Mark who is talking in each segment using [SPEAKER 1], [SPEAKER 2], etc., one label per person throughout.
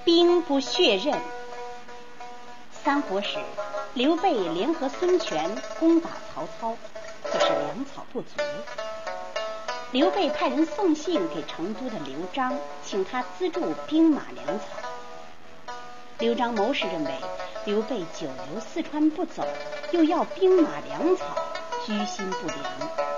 [SPEAKER 1] 兵不血刃。三国时，刘备联合孙权攻打曹操，可是粮草不足。刘备派人送信给成都的刘璋，请他资助兵马粮草。刘璋谋士认为刘备久留四川不走，又要兵马粮草，居心不良。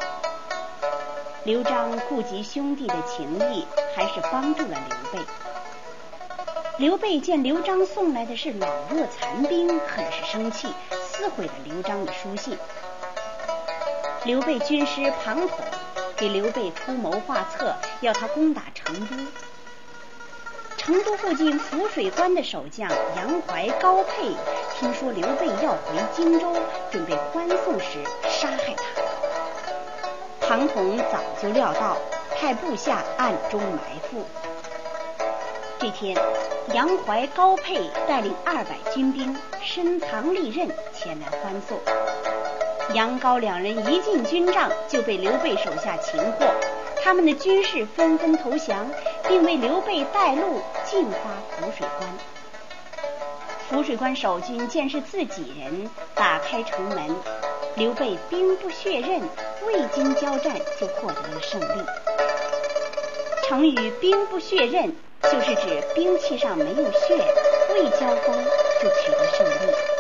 [SPEAKER 1] 刘璋顾及兄弟的情谊，还是帮助了刘备。刘备见刘璋送来的是老弱残兵，很是生气，撕毁了刘璋的书信。刘备军师庞统给刘备出谋划策，要他攻打成都。成都附近浮水关的守将杨怀、高沛听说刘备要回荆州，准备欢送时杀害他。庞统早就料到，派部下暗中埋伏。这天，杨怀、高沛带领200军兵深藏利刃前来欢送。杨高两人一进军帐，就被刘备手下擒获，他们的军士纷纷投降，并为刘备带路进发浮水关。浮水关守军见是自己人，打开城门，刘备兵不血刃，未经交战就获得了胜利。成语兵不血刃就是指兵器上没有血，未交锋就取得胜利。